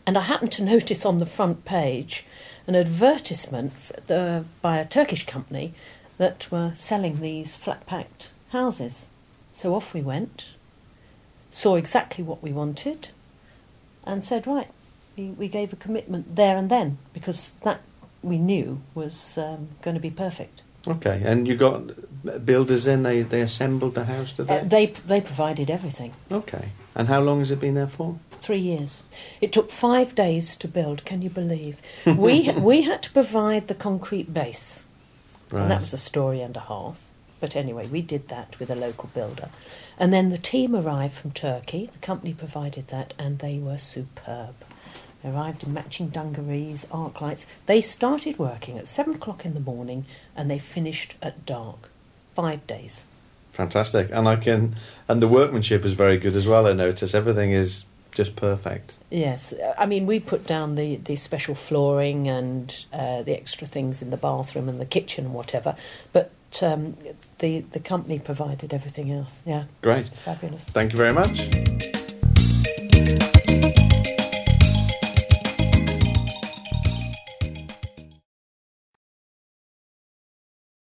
And I happened to notice on the front page an advertisement by a Turkish company that were selling these flat-packed houses. So off we went, saw exactly what we wanted, and said, right, we gave a commitment there and then, because that we knew was going to be perfect. Okay, and you got builders in, they assembled the house, did they? They provided everything. Okay, and how long has it been there for? 3 years. It took 5 days to build, can you believe? We had to provide the concrete base, Right. and that was a story and a half. But anyway, we did that with a local builder. And then the team arrived from Turkey, the company provided that, and they were superb. They arrived in matching dungarees, arc lights. They started working at 7 o'clock in the morning and they finished at dark. 5 days. Fantastic, and the workmanship is very good as well. I notice everything is just perfect. Yes, I mean, we put down the special flooring and the extra things in the bathroom and the kitchen and whatever, but the company provided everything else. Yeah, Great. fabulous. Thank you very much.